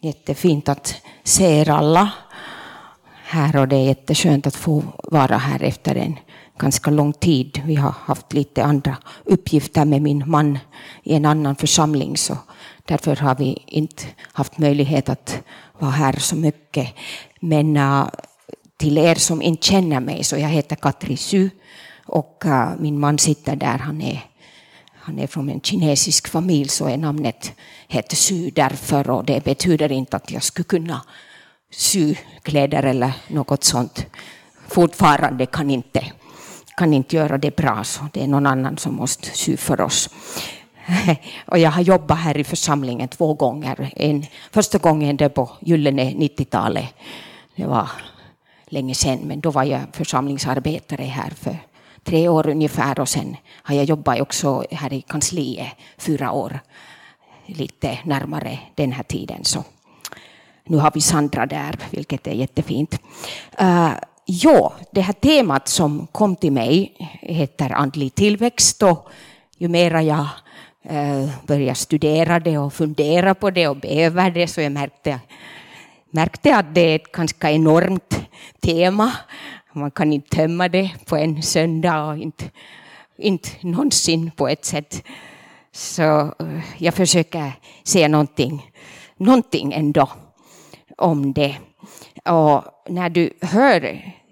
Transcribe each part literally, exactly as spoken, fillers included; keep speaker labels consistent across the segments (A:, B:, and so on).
A: Jättefint att se er alla här och det är jätteskönt att få vara här efter en ganska lång tid. Vi har haft lite andra uppgifter med min man i en annan församling så därför har vi inte haft möjlighet att vara här så mycket. Men uh, till er som inte känner mig så jag heter Katri Sy och uh, min man sitter där. Han är Han är från en kinesisk familj så är namnet heter Sy därför och det betyder inte att jag skulle kunna sy kläder eller något sånt. Fortfarande kan inte, kan inte göra det bra så det är någon annan som måste sy för oss. Och jag har jobbat här i församlingen två gånger. En, första gången det på gyllene nittiotalet. Det var länge sedan men då var jag församlingsarbetare här för tre år ungefär och sen har jag jobbat också här i kansliet fyra år. Lite närmare den här tiden så. Nu har vi Sandra där vilket är jättefint. Uh, ja, det här temat som kom till mig heter andlig tillväxt och ju mera jag uh, började studera det och fundera på det och be över det så jag märkte, märkte att det är ett ganska enormt tema. Man kan inte tömma det på en söndag och inte, inte någonsin på ett sätt. Så jag försöker säga någonting, någonting ändå om det. Och när du hör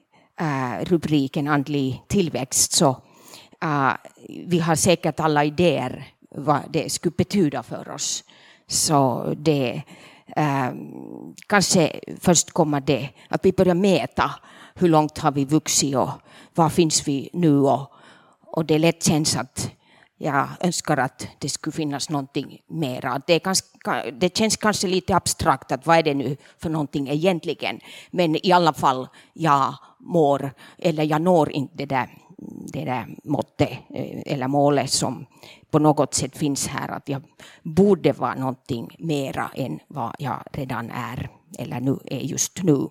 A: uh, rubriken andlig tillväxt så uh, vi har säkert alla idéer vad det skulle betyda för oss. Så det uh, kanske först kommer det att vi börjar mäta hur långt har vi vuxit och var finns vi nu och, och det lätt känns att jag önskar att det skulle finnas någonting mera. Det, är ganska, det känns kanske lite abstrakt att vad är det nu för någonting egentligen. Men i alla fall jag mår eller jag når inte det där, det där måttet eller målet som på något sätt finns här. Att jag borde vara någonting mera än vad jag redan är eller nu är just nu.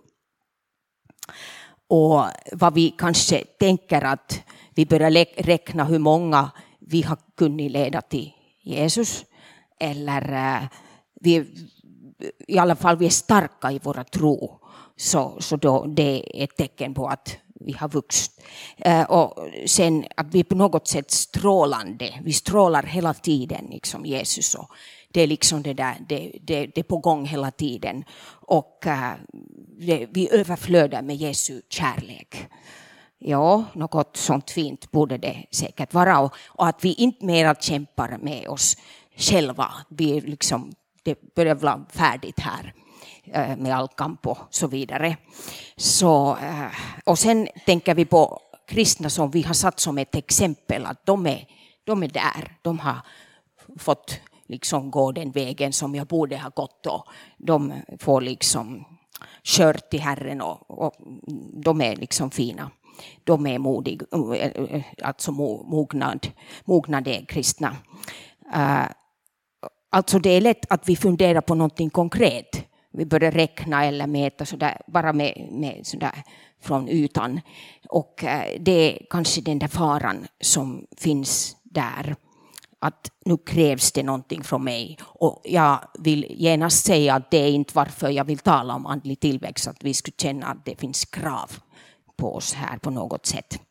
A: Och vad vi kanske tänker att vi börjar räkna hur många vi har kunnat leda till Jesus. Eller uh, vi, i alla fall vi är starka i våra tro. Så, så då det är ett tecken på att vi har vuxit. Uh, och sen att vi på något sätt strålande. Vi strålar hela tiden liksom Jesus och det är liksom det där, det, det, det är på gång hela tiden. Och uh, det, vi överflödar med Jesu kärlek. Ja, något sånt fint borde det säkert vara. Och, och att vi inte mer kämpar med oss själva. Vi liksom, det börjar vara färdigt här uh, med all kamp och så vidare. Så, uh, och sen tänker vi på kristna som vi har satt som ett exempel. Att de är, de är där. De har fått liksom gå den vägen som jag borde ha gått och de får liksom kört till Herren och, och de är liksom fina. De är modiga, alltså mognad, mognade kristna. Uh, alltså det är lätt att vi funderar på någonting konkret. Vi börjar räkna eller mäta sådär, bara med, med sådär från ytan. Och uh, det är kanske den där faran som finns där. Att nu krävs det någonting från mig. Och jag vill genast säga att det är inte varför jag vill tala om andlig tillväxt. Att vi skulle känna att det finns krav på oss här på något sätt.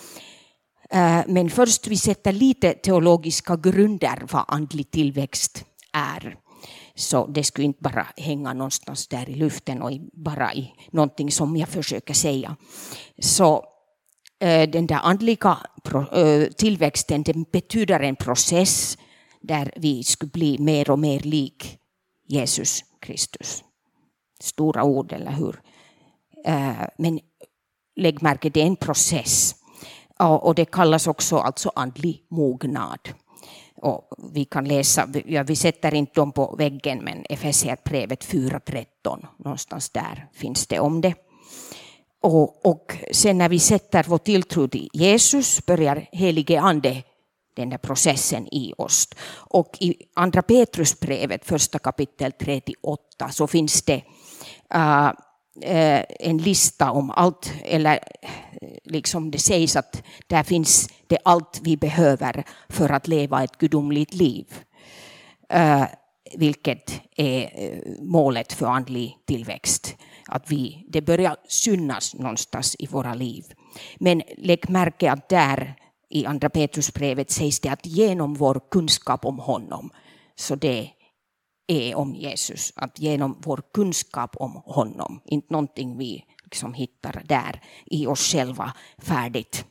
A: Men först vi sätter lite teologiska grunder vad andlig tillväxt är. Så det skulle inte bara hänga någonstans där i luften och bara i någonting som jag försöker säga. Så den där andliga tillväxten den betyder en process där vi skulle bli mer och mer lik Jesus Kristus. Stora ord, eller hur? Men lägg märke, det är en process. Och det kallas också alltså andlig mognad. Och vi kan läsa, ja, vi sätter inte dem på väggen, men Efesierbrevet fyra tretton, någonstans där finns det om det. Och, och sen när vi sätter vår tilltro till Jesus börjar helige ande den där processen i oss. Och i andra Petrusbrevet, första kapitel trettioåtta, så finns det uh, uh, en lista om allt, eller liksom det sägs att där finns det allt vi behöver för att leva ett gudomligt liv. Uh, vilket är målet för andlig tillväxt. Att vi, det börjar synas någonstans i våra liv. Men lägg märke att där i andra Petrusbrevet sägs det att genom vår kunskap om honom, så det är om Jesus, att genom vår kunskap om honom, inte någonting vi liksom hittar där i oss själva färdigt.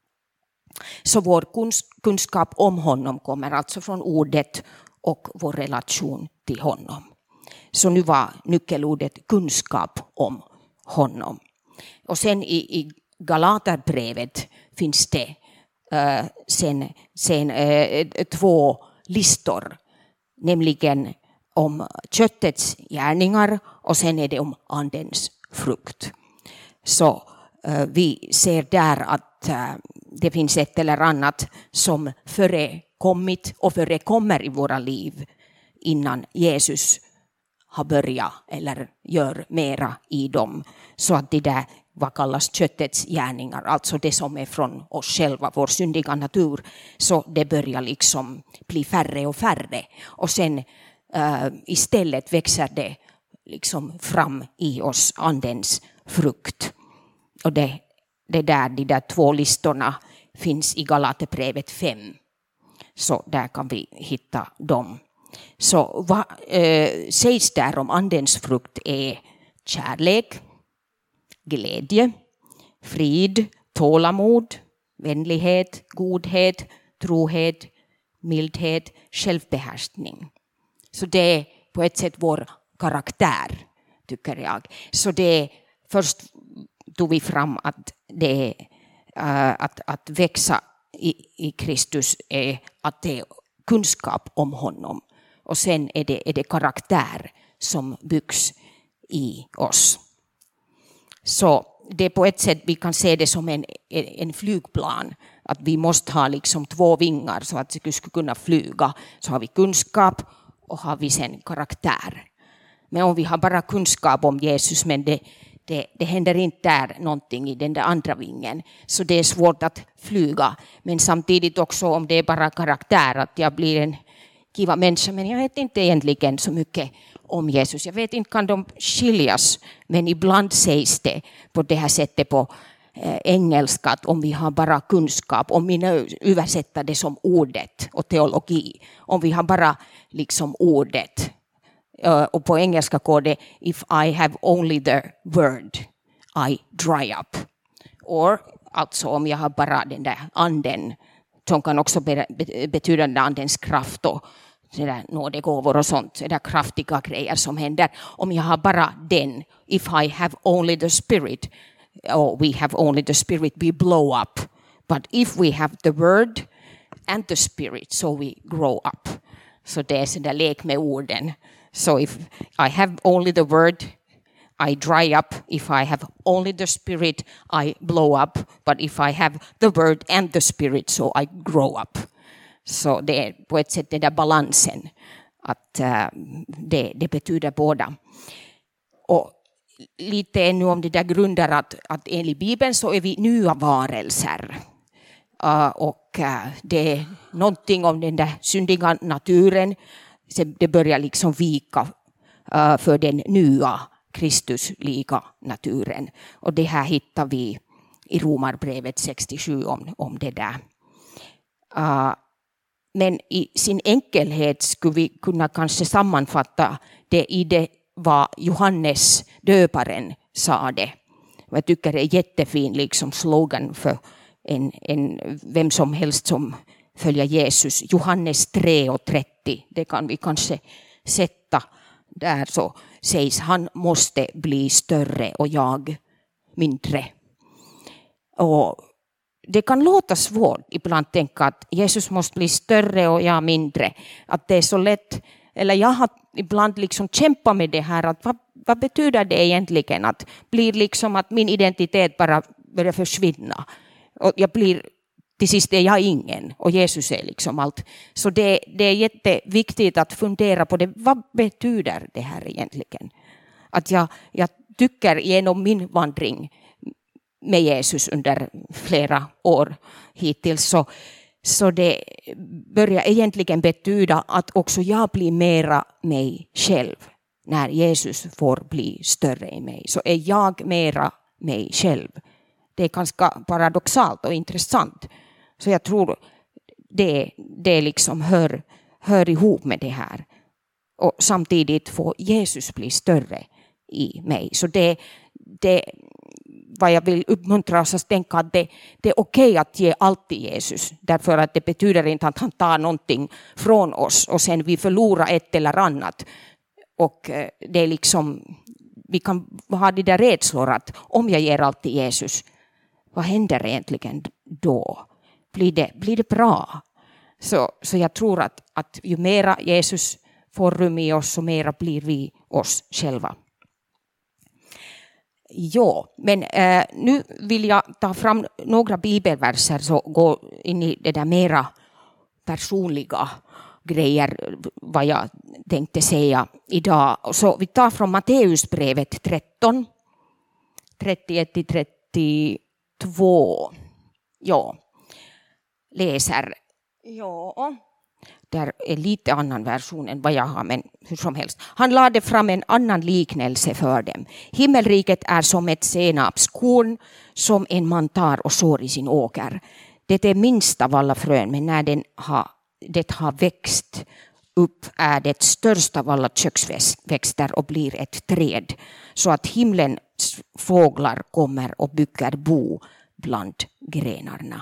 A: Så vår kunskap om honom kommer alltså från ordet och vår relation till honom. Så nu var nyckelordet kunskap om honom. Och sen i, i Galaterbrevet finns det uh, sen, sen uh, två listor, nämligen om köttets gärningar och sen är det om andens frukt. Så uh, vi ser där att uh, det finns ett eller annat som förekommit och förekommer i våra liv innan Jesus har börjat eller gör mera i dem. Så att det där, vad kallas köttets gärningar, alltså det som är från oss själva, vår syndiga natur, så det börjar liksom bli färre och färre. Och sen uh, istället växer det liksom fram i oss andens frukt. Och det, det där, de där två listorna finns i Galaterbrevet fem. Så där kan vi hitta dem. Så vad eh, sägs där om andens frukt är kärlek, glädje, frid, tålamod, vänlighet, godhet, trohet, mildhet, självbehärskning. Så det är på ett sätt vår karaktär, tycker jag. Så det är, först tog vi fram att det är uh, att, att växa i, i Kristus är att det är kunskap om honom. Och sen är det, är det karaktär som byggs i oss. Så det är på ett sätt, vi kan se det som en, en flygplan. Att vi måste ha liksom två vingar så att vi ska kunna flyga. Så har vi kunskap och har vi sen karaktär. Men om vi har bara kunskap om Jesus, men det, det, det händer inte där någonting i den där andra vingen. Så det är svårt att flyga. Men samtidigt också om det är bara karaktär, att jag blir en kiva människa, men jag vet inte egentligen så mycket om Jesus. Jag vet inte, kan de skiljas, men ibland sägs det på det här sättet på eh, engelska att om vi har bara kunskap, om vi nu översätter det som ordet och teologi, om vi har bara liksom ordet, uh, och på engelska går det if I have only the word I dry up. Or alltså om jag har bara den där anden, som kan också betyda den andens kraft och nådegåvor och sånt, så där kraftiga grejer som händer. Om jag har bara den, if I have only the spirit, or we have only the spirit, we blow up. But if we have the word and the spirit, so we grow up. Så det är så där lek med orden. So if I have only the word, I dry up. If I have only the spirit, I blow up. But if I have the word and the spirit, so I grow up. Så det är på ett sätt den där balansen. Att uh, det, det betyder båda. Och lite ännu om det där grundar att, att enligt Bibeln så är vi nya varelser. Uh, och uh, det är någonting om den där syndiga naturen. Det börjar liksom vika uh, för den nya Kristuslika naturen. Och det här hittar vi i Romarbrevet sextiosju om, om det där. Uh, men i sin enkelhet skulle vi kunna kanske sammanfatta det i det vad Johannes döparen sa det. Och jag tycker det är jättefin liksom slogan för en, en, vem som helst som följer Jesus. Johannes tre och trettio, det kan vi kanske sätta där, så sägs han måste bli större och jag mindre. Och det kan låta svårt ibland tänka att Jesus måste bli större och jag mindre. Att det är så lätt, eller jag har ibland liksom kämpat med det här, att vad, vad betyder det egentligen? Att blir liksom att min identitet bara börjar försvinna. Och jag blir, till sist är jag ingen och Jesus är liksom allt. Så det, det är jätteviktigt att fundera på det. Vad betyder det här egentligen? Att jag, jag tycker genom min vandring med Jesus under flera år hittills, så Så det börjar egentligen betyda att också jag blir mera mig själv. När Jesus får bli större i mig så är jag mera mig själv. Det är ganska paradoxalt och intressant. Så jag tror det, det liksom hör, hör ihop med det här. Och samtidigt får Jesus bli större i mig. Så det, det vad jag vill uppmuntra oss att tänka att det, det är okej att ge allt till Jesus. Därför att det betyder inte att han tar någonting från oss och sen vi förlorar ett eller annat. Och det är liksom, vi kan ha det där rädslor att om jag ger allt till Jesus, vad händer egentligen då? Blir det, blir det bra? Så, så jag tror att, att ju mera Jesus får rum i oss så mera blir vi oss själva. Ja, men äh, nu vill jag ta fram några bibelverser så gå in i det där mera personliga grejer vad jag tänkte säga idag. Så vi tar från Matteusbrevet tretton, trettioett till trettiotvå. Ja, läser. Ja, där är lite annan version än vad jag har, men hur som helst. Han lade fram en annan liknelse för dem. Himmelriket är som ett senapskorn som en man tar och sår i sin åker. Det är minst av alla frön, men när den har, det har växt upp är det största av alla köksväxter och blir ett träd, så att himlens fåglar kommer och bygger bo bland grenarna.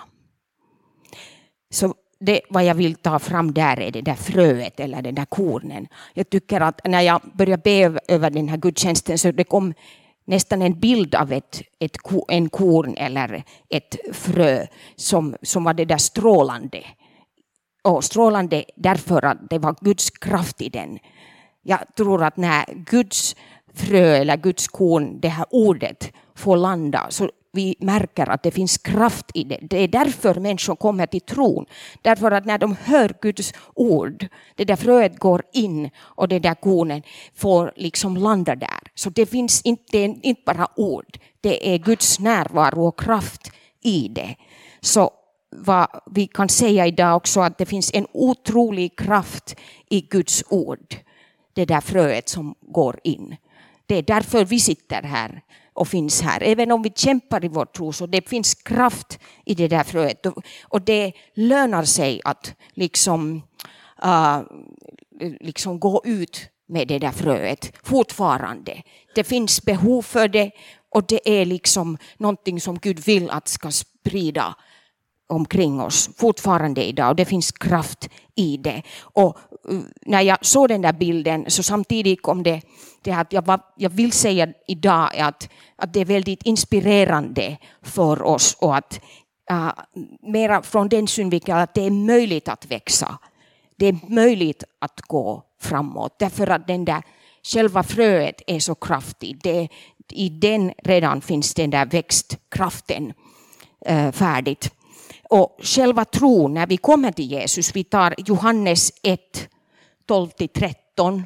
A: Så det vad jag vill ta fram där är det där fröet eller den där kornen. Jag tycker att när jag började be över den här gudstjänsten så det kom nästan en bild av ett, ett, en korn eller ett frö som, som var det där strålande. Och strålande därför att det var Guds kraft i den. Jag tror att när Guds frö eller Guds korn, det här ordet får landa så vi märker att det finns kraft i det. Det är därför människor kommer till tron. Därför att när de hör Guds ord, det där fröet går in och det där kornen får liksom landa där. Så det finns inte, inte bara ord. Det är Guds närvaro och kraft i det. Så vad vi kan säga idag också att det finns en otrolig kraft i Guds ord. Det där fröet som går in. Det är därför vi sitter här och finns här. Även om vi kämpar i vår tro så det finns kraft i det där fröet. Och det lönar sig att liksom, uh, liksom gå ut med det där fröet fortfarande. Det finns behov för det och det är liksom någonting som Gud vill att ska sprida omkring oss fortfarande idag och det finns kraft i det. Och när jag såg den där bilden så samtidigt kom det, det att jag, var, jag vill säga idag att, att det är väldigt inspirerande för oss och att uh, mera från den synvinkeln att det är möjligt att växa. Det är möjligt att gå framåt därför att den där själva fröet är så kraftig. Det, i den redan finns den där växtkraften uh, färdigt. Och själva tron, när vi kommer till Jesus, vi tar Johannes ett, tolv till tretton.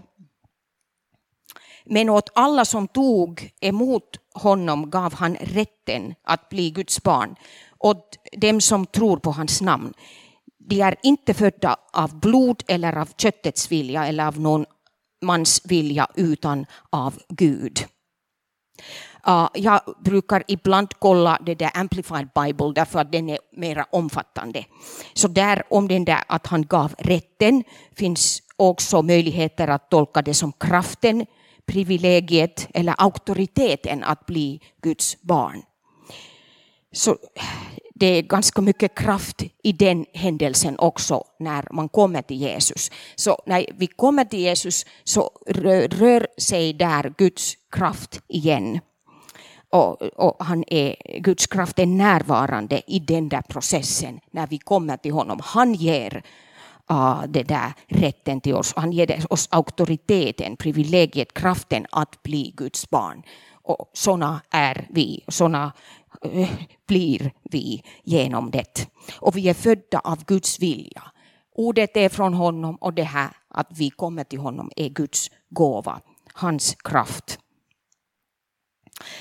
A: Men åt alla som tog emot honom gav han rätten att bli Guds barn. Åt dem som tror på hans namn. De är inte födda av blod eller av köttets vilja eller av någon mans vilja utan av Gud. Uh, jag brukar ibland kolla det där Amplified Bible därför att den är mer omfattande. Så där om den där att han gav rätten finns också möjligheter att tolka det som kraften, privilegiet eller auktoriteten att bli Guds barn. Så det är ganska mycket kraft i den händelsen också när man kommer till Jesus. Så när vi kommer till Jesus så rör, rör sig där Guds kraft igen. Och, och han är, Guds kraft är närvarande i den där processen när vi kommer till honom. Han ger uh, det där rätten till oss. Han ger oss auktoriteten, privilegiet, kraften att bli Guds barn. Och såna är vi, såna uh, blir vi genom det. Och vi är födda av Guds vilja. Ordet är från honom och det här att vi kommer till honom är Guds gåva, hans kraft.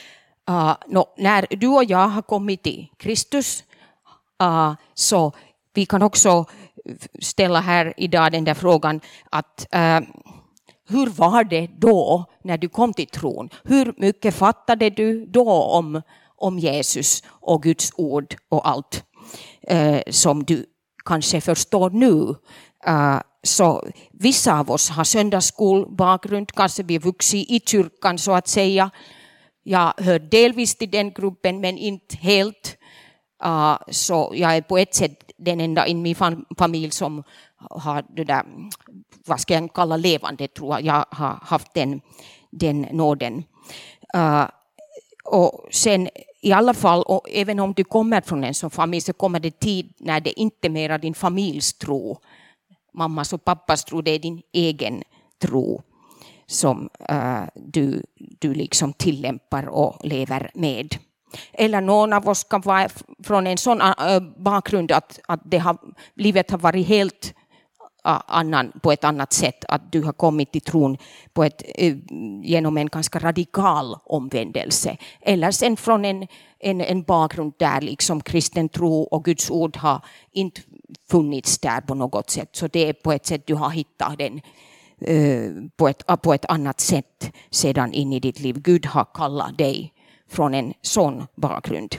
A: Uh, no, när du och jag har kommit till Kristus uh, så vi kan också ställa här idag den där frågan att uh, hur var det då när du kom till tron? Hur mycket fattade du då om, om Jesus och Guds ord och allt uh, som du kanske förstår nu? Uh, så vissa av oss har söndagsskolbakgrund, kanske vi är vuxit i kyrkan så att säga. Jag hör delvis till den gruppen men inte helt. Uh, så jag är på ett sätt den enda i min familj som har det där, vad ska jag kalla levande, tror jag. Jag har haft den, den nåden. Uh, och sen i alla fall, och även om du kommer från en sån familj så kommer det tid när det inte mer är din familjs tro. Mammas och pappas tro, det är din egen tro som uh, du, du liksom tillämpar och lever med. Eller någon av oss kan vara från en sån uh, bakgrund att, att det har, livet har varit helt uh, annan på ett annat sätt. Att du har kommit till tron på ett, uh, genom en ganska radikal omvändelse. Eller sen från en, en, en bakgrund där liksom kristen tro och Guds ord har inte funnits där på något sätt. Så det är på ett sätt du har hittat den uh, på, ett, uh, på ett annat sätt sedan in i ditt liv. Gud har kallat dig från en sån bakgrund.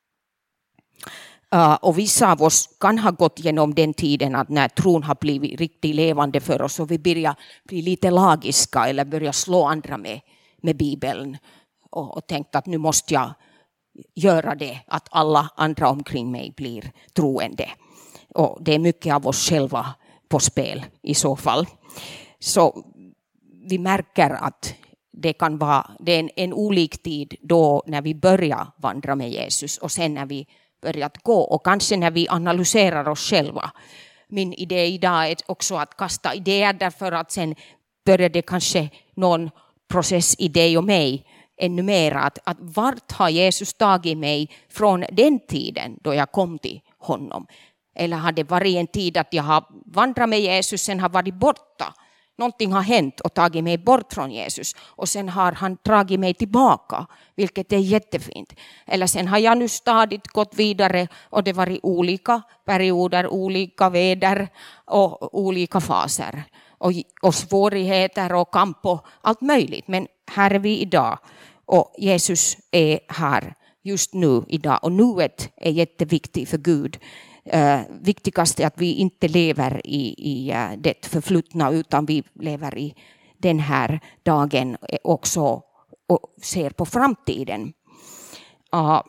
A: Uh, och vissa av oss kan ha gått genom den tiden att när tron har blivit riktigt levande för oss och vi börjar bli lite lagiska eller börjar slå andra med, med Bibeln och, och tänkt att nu måste jag göra det, att alla andra omkring mig blir troende. Och det är mycket av oss själva på spel i så fall. Så vi märker att det kan vara det är en, en olik tid då när vi börjar vandra med Jesus och sen när vi börjar gå och kanske när vi analyserar oss själva. Min idé idag är också att kasta idéer därför att sen börjar det kanske någon process i dig och mig ännu mer att, att vart har Jesus tagit mig från den tiden då jag kom till honom? Eller har det varit en tid att jag har vandrat med Jesus sen har varit borta? Någonting har hänt och tagit mig bort från Jesus. Och sen har han dragit mig tillbaka. Vilket är jättefint. Eller sen har jag nu stadigt gått vidare. Och det har varit olika perioder, olika väder och olika faser. Och, och svårigheter och kamp och allt möjligt. Men här är vi idag. Och Jesus är här just nu idag. Och nuet är jätteviktigt för Gud. Uh, viktigast är att vi inte lever i, i uh, det förflutna utan vi lever i den här dagen också och ser på framtiden. Uh,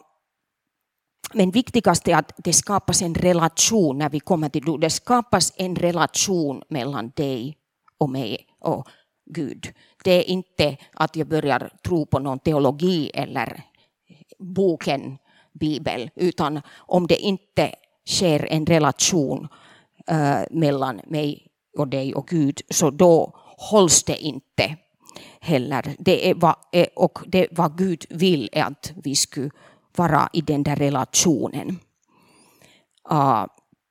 A: men viktigast är att det skapas en relation när vi kommer till Gud. Det skapas en relation mellan dig och mig och Gud. Det är inte att jag börjar tro på någon teologi eller boken Bibel utan om det inte sker en relation uh, mellan mig och dig och Gud så då hålls det inte heller. Det är vad, och det vad Gud vill är att vi skulle vara i den där relationen. Uh,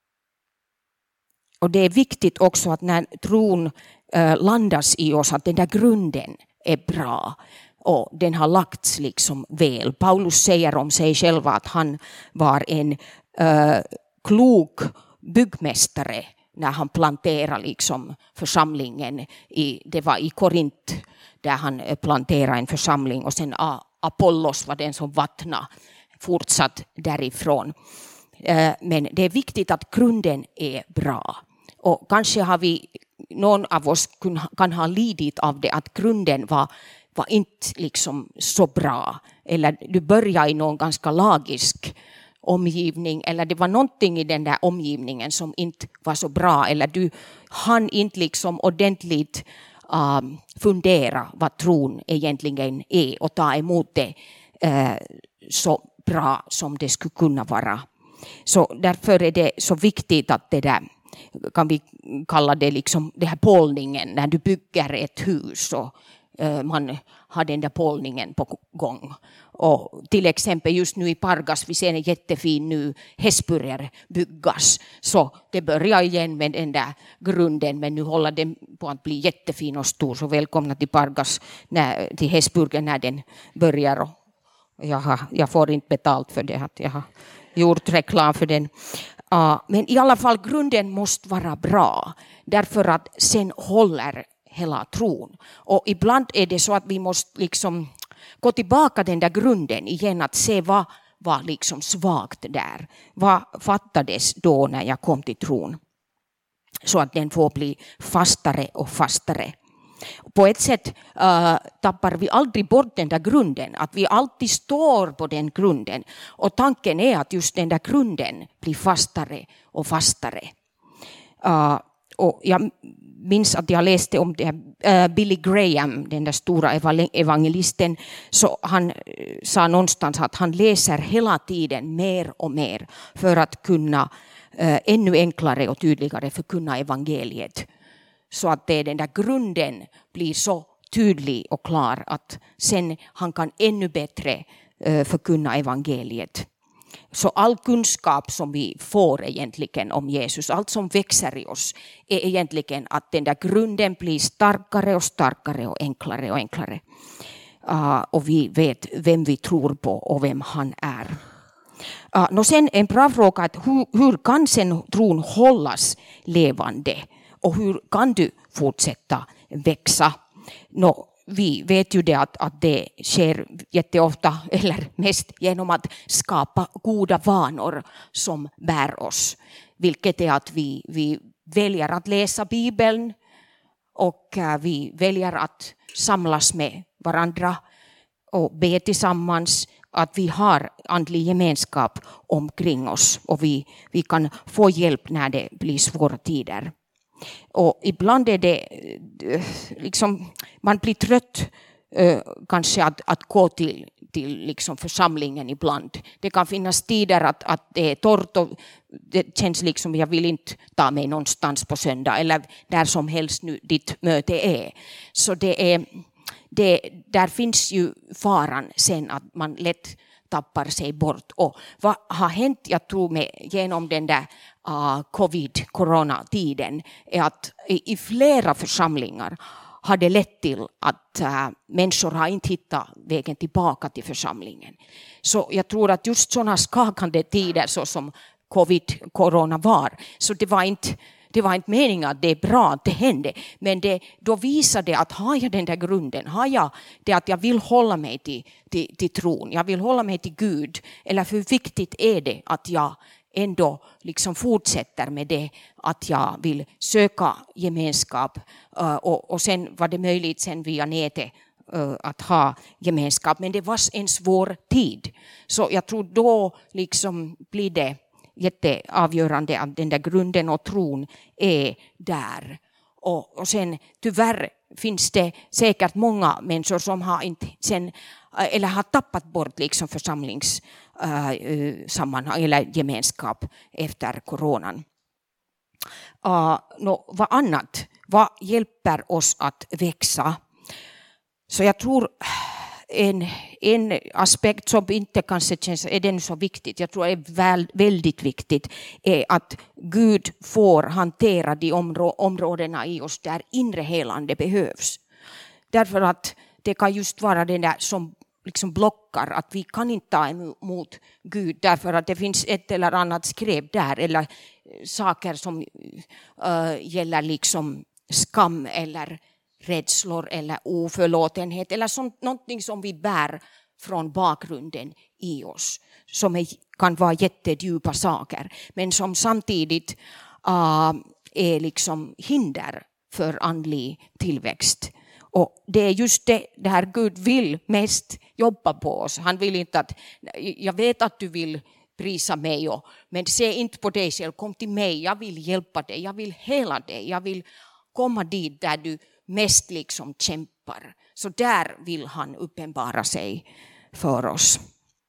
A: och det är viktigt också att när tron uh, landas i oss att den där grunden är bra och den har lagts liksom väl. Paulus säger om sig själv att han var en Uh, klok byggmästare när han planterade liksom församlingen i, det var i Korint där han planterade en församling och sen uh, Apollos var den som vattnade fortsatt därifrån. Uh, men det är viktigt att grunden är bra och kanske har vi någon av oss kun, kan ha lidit av det att grunden var var inte liksom så bra eller du börjar i någon ganska lagisk omgivning eller det var någonting i den där omgivningen som inte var så bra eller du hann inte liksom ordentligt um, fundera vad tron egentligen är och ta emot det uh, så bra som det skulle kunna vara. Så därför är det så viktigt att det där kan vi kalla det liksom det här pålningen när du bygger ett hus och uh, man har den där pålningen på gång. Och till exempel just nu i Pargas, vi ser en jättefin nu häst börjar byggas. Så det börjar igen med den där grunden, men nu håller den på att bli jättefin och stor. Så välkomna till Pargas, när, till Hästburgen när den börjar. Och jag, har, jag får inte betalt för det, att jag har gjort reklam för den. Uh, men i alla fall grunden måste vara bra. Därför att sen håller hela tron. Och ibland är det så att vi måste liksom gå tillbaka den där grunden igen. Att se vad var liksom svagt där. Vad fattades då när jag kom till tron. Så att den får bli fastare och fastare. På ett sätt uh, tappar vi aldrig bort den där grunden. Att vi alltid står på den grunden. Och tanken är att just den där grunden blir fastare och fastare. Uh, och jag minns att jag läste om det, uh, Billy Graham, den där stora evangelisten. Så han uh, sa någonstans att han läser hela tiden mer och mer. För att kunna uh, ännu enklare och tydligare förkunna evangeliet. Så att det, den där grunden blir så tydlig och klar att sen han kan ännu bättre uh, förkunna evangeliet. Så all kunskap som vi får egentligen om Jesus, allt som växer i oss är egentligen att den där grunden blir starkare och starkare och enklare och enklare. Uh, och vi vet vem vi tror på och vem han är. Uh, och sen en bra fråga att hur, hur kan sen tron hållas levande? Och hur kan du fortsätta växa? Nå, vi vet ju det att, att det sker jätteofta eller mest genom att skapa goda vanor som bär oss. Vilket är att vi, vi väljer att läsa Bibeln och uh, vi väljer att samlas med varandra och be tillsammans. Att vi har andlig gemenskap omkring oss och vi, vi kan få hjälp när det blir svåra tider. Och ibland är det liksom, man blir trött eh, kanske att, att gå till, till liksom församlingen ibland. Det kan finnas tider att, att det är torrt och det känns liksom jag vill inte ta mig någonstans på söndag eller där som helst nu ditt möte är. Så det är, det, där finns ju faran sen att man lätt tappar sig bort. Och vad har hänt, jag tror med, genom den där uh, covid-coronatiden är att i, i flera församlingar har det lett till att uh, människor har inte hittat vägen tillbaka till församlingen. Så jag tror att just sådana skakande tider så som covid-corona var, så det var inte Det var inte meningen att det är bra att det hände. Men det, då visade det att har jag den där grunden. Har jag det att jag vill hålla mig till, till, till tron. Jag vill hålla mig till Gud. Eller hur viktigt är det att jag ändå liksom fortsätter med det. Att jag vill söka gemenskap. Uh, och, och sen var det möjligt sen via nätet uh, att ha gemenskap. Men det var en svår tid. Så jag tror då liksom blir det jätteavgörande att den där grunden och tron är där. Och, och sen tyvärr finns det säkert många människor som har inte sen, eller har tappat bort liksom församlingssammanhang uh, eller gemenskap efter coronan. Uh, no, vad annat? Vad hjälper oss att växa? Så jag tror En, en aspekt som inte kanske känns är den så viktigt, jag tror är väl, väldigt viktigt, är att Gud får hantera de områ, områdena i oss där inre helande behövs. Därför att det kan just vara det där som liksom blockar att vi kan inte ta emot Gud därför att det finns ett eller annat skräp där eller saker som uh, gäller liksom skam eller rädslor eller oförlåtenhet eller sånt, någonting som vi bär från bakgrunden i oss. Som är, kan vara jättedjupa saker men som samtidigt uh, är liksom hinder för andlig tillväxt. Och det är just det, det här Gud vill mest jobba på oss. Han vill inte att, jag vet att du vill prisa mig och, men se inte på dig själv, kom till mig, jag vill hjälpa dig, jag vill hela dig, jag vill komma dit där du mest liksom kämpar. Så där vill han uppenbara sig för oss.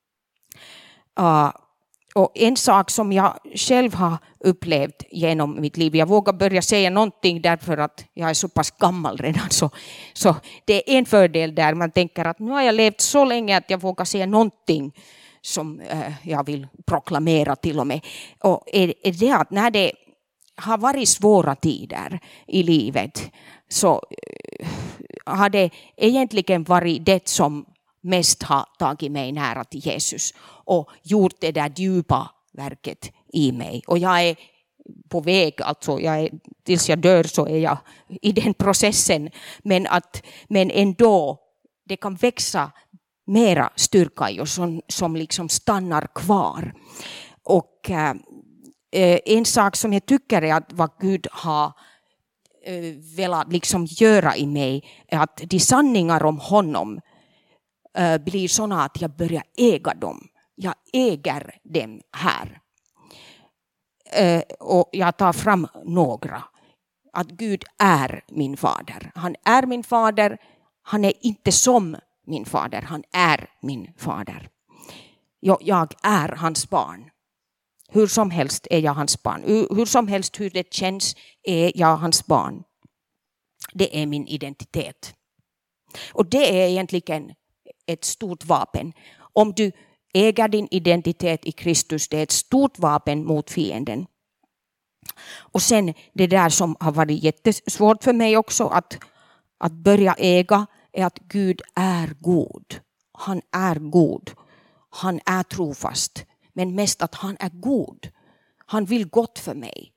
A: Uh, och en sak som jag själv har upplevt genom mitt liv. Jag vågar börja säga någonting därför att jag är så pass gammal redan. Så, så det är en fördel där man tänker att nu har jag levt så länge att jag vågar säga någonting som uh, jag vill proklamera till och med. Och är, är det att när det har varit svåra tider i livet så har det egentligen varit det som mest har tagit mig nära till Jesus och gjort det där djupa verket i mig. Och jag är på väg, alltså jag är, tills jag dör så är jag i den processen. Men, att, men ändå, det kan växa mera styrka i oss som, som liksom stannar kvar. Och äh, en sak som jag tycker är att vad Gud har äh, velat liksom göra i mig är att de sanningar om honom äh, blir sådana att jag börjar äga dem. Jag äger dem här. Äh, och jag tar fram några. Att Gud är min fader. Han är min fader. Han är inte som min fader. Han är min fader. Jag, jag är hans barn. Hur som helst är jag hans barn. Hur som helst hur det känns är jag hans barn. Det är min identitet. Och det är egentligen ett stort vapen. Om du äger din identitet i Kristus, det är ett stort vapen mot fienden. Och sen det där som har varit jättesvårt för mig också att, att börja äga är att Gud är god. Han är god. Han är trofast. Men mest att han är god. Han vill gott för mig.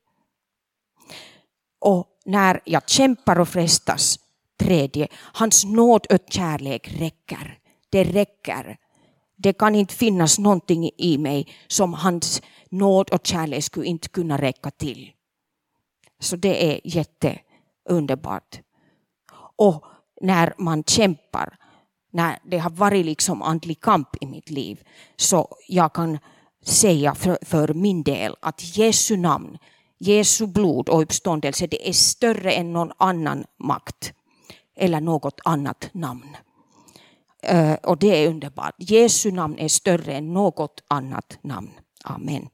A: Och när jag kämpar och frestas, tredje, hans nåd och kärlek räcker. Det räcker. Det kan inte finnas någonting i mig som hans nåd och kärlek skulle inte kunna räcka till. Så det är jätteunderbart. Och när man kämpar, när det har varit liksom andlig kamp i mitt liv, så jag kan säga för, för min del att Jesu namn, Jesu blod och uppståndelse, det är större än någon annan makt eller något annat namn. Uh, och det är underbart. Jesu namn är större än något annat namn. Amen.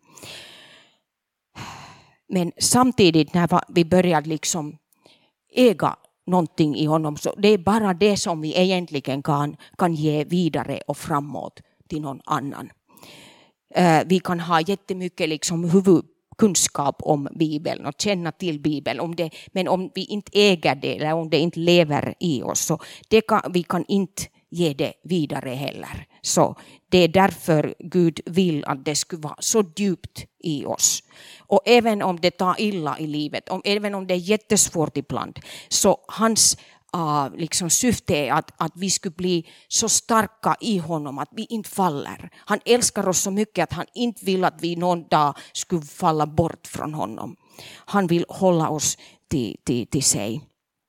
A: Men samtidigt när vi börjar liksom äga någonting i honom, så det är bara det som vi egentligen kan, kan ge vidare och framåt till någon annan. Uh, vi kan ha jättemycket liksom huvudkunskap om Bibeln och känna till Bibeln. Om det, men om vi inte äger det eller om det inte lever i oss, så det kan, vi kan inte ge det vidare heller. Så det är därför Gud vill att det ska vara så djupt i oss. Och även om det tar illa i livet, om, även om det är jättesvårt ibland, så hans uh, liksom syfte är att, att vi skulle bli så starka i honom att vi inte faller. Han älskar oss så mycket att han inte vill att vi någon dag skulle falla bort från honom. Han vill hålla oss till, till, till sig.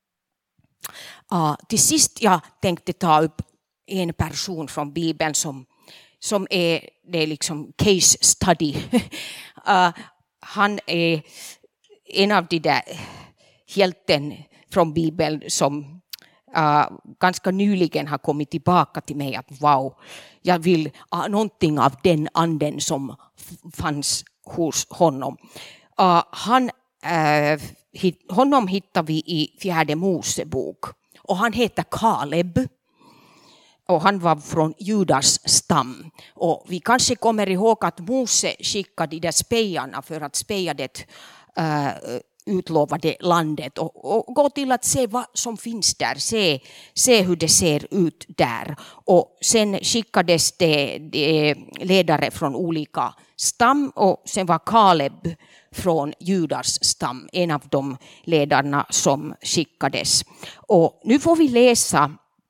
A: Uh, till sist jag tänkte ta upp en person från Bibeln som, som är, det är liksom case study. uh, han är en av de där hjälten från Bibeln som uh, ganska nyligen har kommit tillbaka till mig att wow, jag vill ha uh, någonting av den anden som fanns hos honom. Uh, han, uh, hit, honom hittar vi i fjärde Mosebok och han heter Kaleb. Och han var från Judas stam. Och vi kanske kommer ihåg att Mose skickade de där spejarna för att speja det uh, utlovade landet. Och, och gå till att se vad som finns där. Se, se hur det ser ut där. Och sen skickades det, det ledare från olika stam. Och sen var Kaleb från Judas stam. En av de ledarna som skickades. Och nu får vi läsa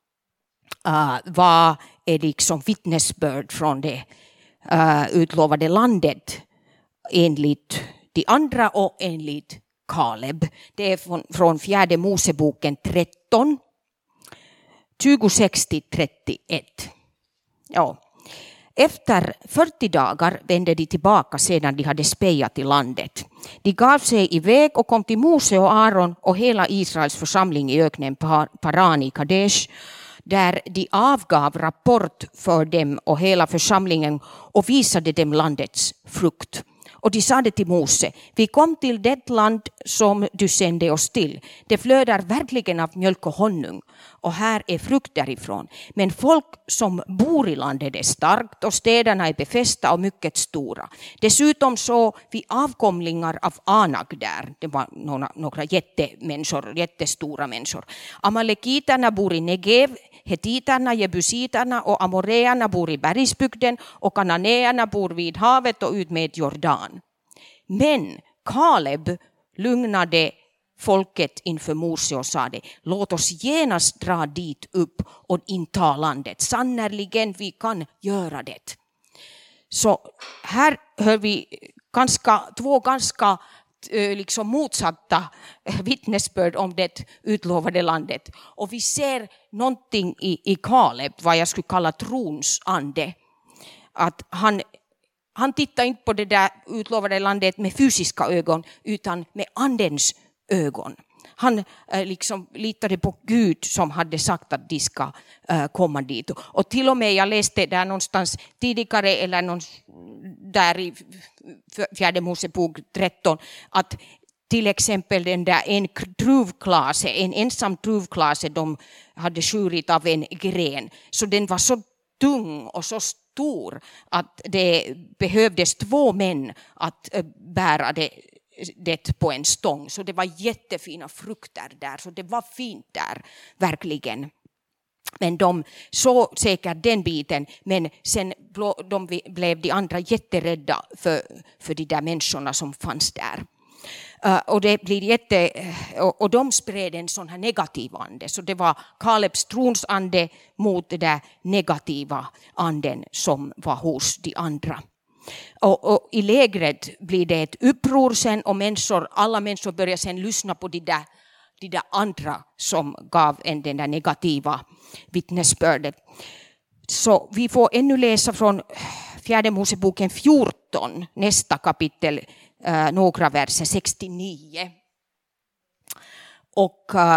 A: Uh, vad är liksom vittnesbörd från det uh, utlovade landet enligt de andra och enligt Kaleb. Det är från, från fjärde Moseboken tretton, tjugosex till trettioett. Ja. Efter fyrtio dagar vände de tillbaka sedan de hade spejat i landet. De gav sig iväg och kom till Mose och Aaron och hela Israels församling i öknen Paran i Kadesh, där de avgav rapport för dem och hela församlingen och visade dem landets frukt. Och de sade till Mose, vi kom till det land som du sände oss till. Det flödar verkligen av mjölk och honung. Och här är frukt därifrån. Men folk som bor i landet är starkt och städerna är befästa och mycket stora. Dessutom så vi avkomlingar av Anak där. Det var några, några jättemänniskor, jättestora människor. Amalekiterna bor i Negev. Hetiterna, jebusiterna och amoreerna bor i bergsbygden och kananéerna bor vid havet och ut med Jordan. Men Kaleb lugnade folket inför Mose och sa det: låt oss genast dra dit upp och inta landet. Sannoliken vi kan göra det. Så här hör vi ganska, två ganska liksom motsatta vittnesbörd om det utlovade landet. Och vi ser någonting i, i Kaleb, vad jag skulle kalla trons ande. Att han, han tittar inte på det där utlovade landet med fysiska ögon, utan med andens ögon. Han eh, liksom litade på Gud som hade sagt att de ska eh, komma dit. Och till och med jag läste där någonstans tidigare eller någon, där i fjärde Mosebok tretton att till exempel den där en druvklase, en ensam druvklase de hade skurit av en gren. Så den var så tung och så stor att det behövdes två män att eh, bära det det på en stång. Så det var jättefina frukter där. Så det var fint där, verkligen. Men de såg säkert den biten. Men sen de blev de andra jätterädda för, för de där människorna som fanns där. Uh, och det blir jätte och, och de spred en sån här negativ ande. Så det var Kalebs trons ande mot det där negativa anden som var hos de andra. Och, och i lägret blir det ett uppror sen och människor, alla människor börjar sen lyssna på de där, de där andra som gav en den där negativa vittnesbördet. Så vi får ännu läsa från fjärde Moseboken fjorton, nästa kapitel, äh, några verser sextionio. Och äh,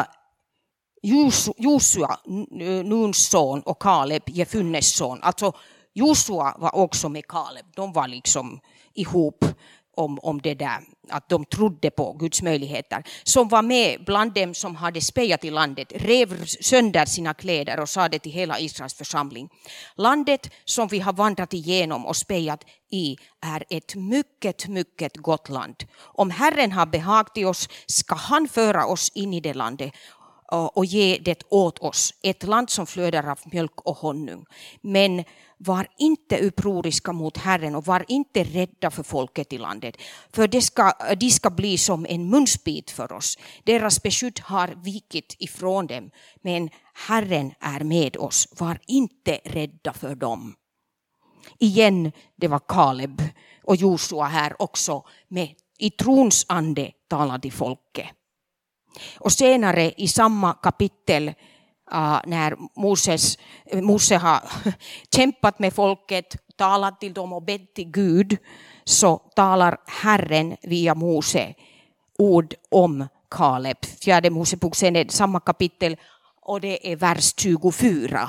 A: Josua, Nuns son, och Kaleb, Jefunnes son, alltså Josua var också med Kaleb. De var liksom ihop om, om det där. Att de trodde på Guds möjligheter. Som var med bland dem som hade spejat i landet. Rev sönder sina kläder och sa det till hela Israels församling. Landet som vi har vandrat igenom och spejat i är ett mycket, mycket gott land. Om Herren har behagt i oss ska han föra oss in i det landet och ge det åt oss. Ett land som flödar av mjölk och honung. Men var inte upproriska mot Herren och var inte rädda för folket i landet. För det ska, de ska bli som en munsbit för oss. Deras beskydd har vikit ifrån dem. Men Herren är med oss. Var inte rädda för dem. Igen, det var Kaleb och Josua här också. Med, i trons ande talade folket. Och senare i samma kapitel uh, när Moses, Mose har kämpat med folket, talat till dem och bett till Gud, så talar Herren via Mose ord om Kaleb. Fjärde Mosebok, sen är samma kapitel och det är vers tjugofyra.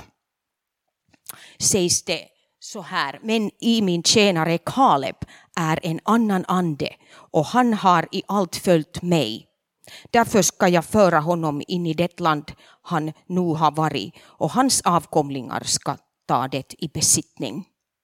A: Sägs det så här: men i min tjänare Kaleb är en annan ande och han har i allt följt mig. Därför ska jag föra honom in i det land han nu har varit och hans avkomlingar ska ta det i besittning.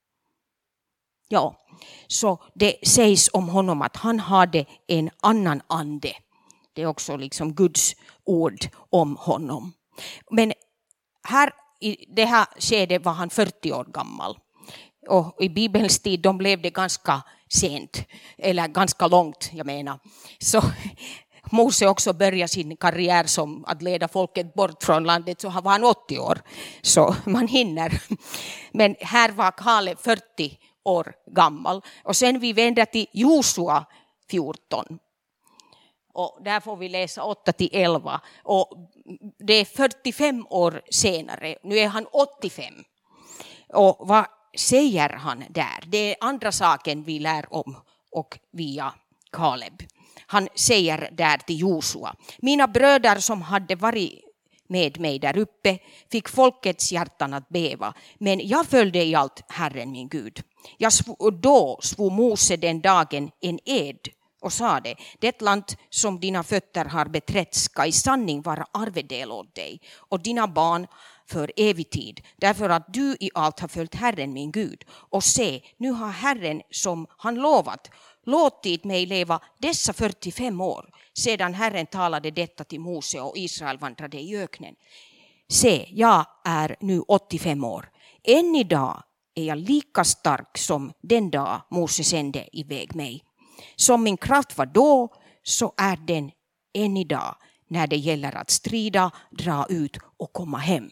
A: Ja, så det sägs om honom att han hade en annan ande. Det är också liksom Guds ord om honom. Men här i det här skedet var han fyrtio år gammal. Och i Bibelns tid de blev det ganska sent, eller ganska långt, jag menar. Så Mose också började sin karriär som att leda folket bort från landet, så var han åttio år. Så man hinner. Men här var Kaleb fyrtio år gammal. Och sen vi vänder till Josua fjorton. Och där får vi läsa åtta till elva. Och det är fyrtiofem år senare. Nu är han åttiofem. Och vad säger han där? Det är andra saken vi lär om och via Kaleb. Han säger där till Josua: mina bröder som hade varit med mig där uppe fick folkets hjärtan att bäva, men jag följde i allt Herren min Gud. Jag svor, då svor Mose den dagen en ed och sa det: det land som dina fötter har beträtt ska i sanning vara arvedel åt dig och dina barn för evig tid, därför att du i allt har följt Herren min Gud. Och se, nu har Herren som han lovat låtit mig leva dessa fyrtiofem år sedan Herren talade detta till Mose och Israel vandrade i öknen. Se, jag är nu åttiofem år. Än idag är jag lika stark som den dag Mose sände iväg mig. Som min kraft var då, så är den än idag när det gäller att strida, dra ut och komma hem.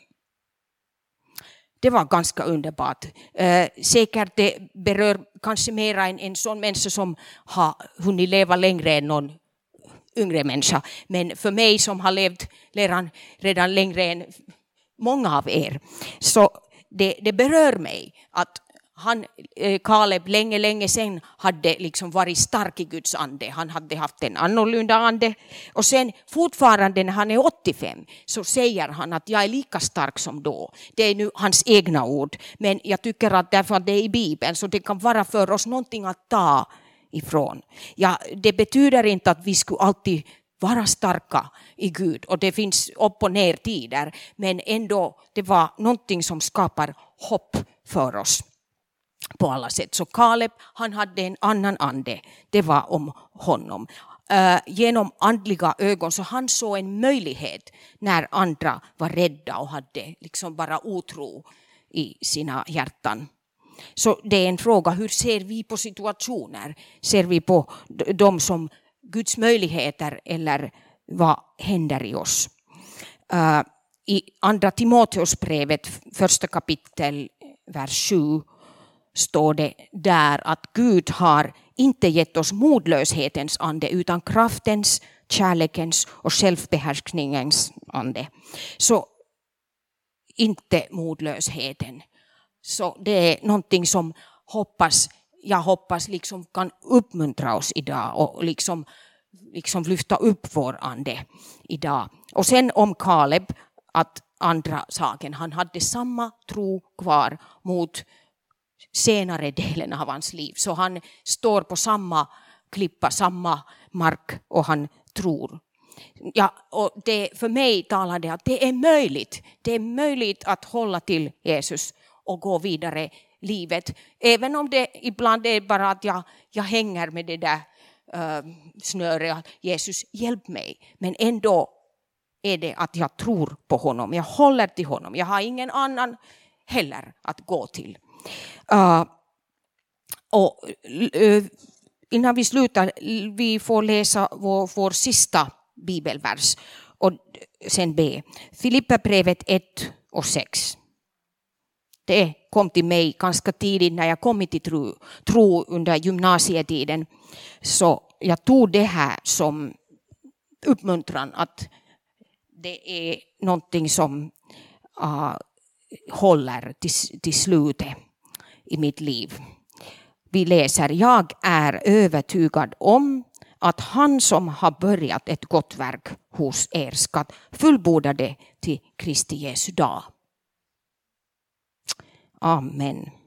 A: Det var ganska underbart. Eh, säkert det berör kanske mer en, en sån människa som har hunnit leva längre än någon yngre människa. Men för mig som har levt redan, redan längre än många av er, så det, det berör mig att han, Kaleb, länge, länge sedan hade liksom varit stark i Guds ande. Han hade haft en annorlunda ande. Och sen fortfarande när han är åttiofem så säger han att jag är lika stark som då. Det är nu hans egna ord. Men jag tycker att därför att det är i Bibeln så det kan vara för oss någonting att ta ifrån. Ja, det betyder inte att vi skulle alltid vara starka i Gud. Och det finns upp och ner tider. Men ändå, det var någonting som skapar hopp för oss. På alla sätt. Så Kaleb, han hade en annan ande. Det var om honom. Uh, genom andliga ögon så han såg en möjlighet när andra var rädda och hade liksom bara otro i sina hjärtan. Så det är en fråga, hur ser vi på situationer? Ser vi på dem som Guds möjligheter eller vad händer i oss? Uh, I andra Timoteusbrevet, första kapitel, vers sju, står det där att Gud har inte gett oss modlöshetens ande utan kraftens, kärlekens och självbehärskningens ande. Så inte modlösheten. Så det är någonting som hoppas, jag hoppas liksom kan uppmuntra oss idag och liksom, liksom lyfta upp vår ande idag. Och sen om Kaleb, att andra saken, han hade samma tro kvar mot senare delen av hans liv. Så han står på samma klippa, samma mark och han tror. Ja, och det, för mig talar det att det är möjligt. Det är möjligt att hålla till Jesus och gå vidare livet. Även om det ibland är bara att jag, jag hänger med det där uh, snöret. Jesus, hjälp mig. Men ändå är det att jag tror på honom. Jag håller till honom. Jag har ingen annan heller att gå till. Uh, och uh, innan vi slutar, vi får läsa vår, vår sista bibelvers och sen be. Filipperbrevet ett och sex. Det kom till mig ganska tidigt när jag kom till tro, tro under gymnasietiden. Så jag tog det här som uppmuntran att det är någonting som uh, håller till, till slutet i mitt liv. Vi läser: jag är övertygad om att han som har börjat ett gott verk hos er ska fullborda det till Kristi Jesu dag. Amen.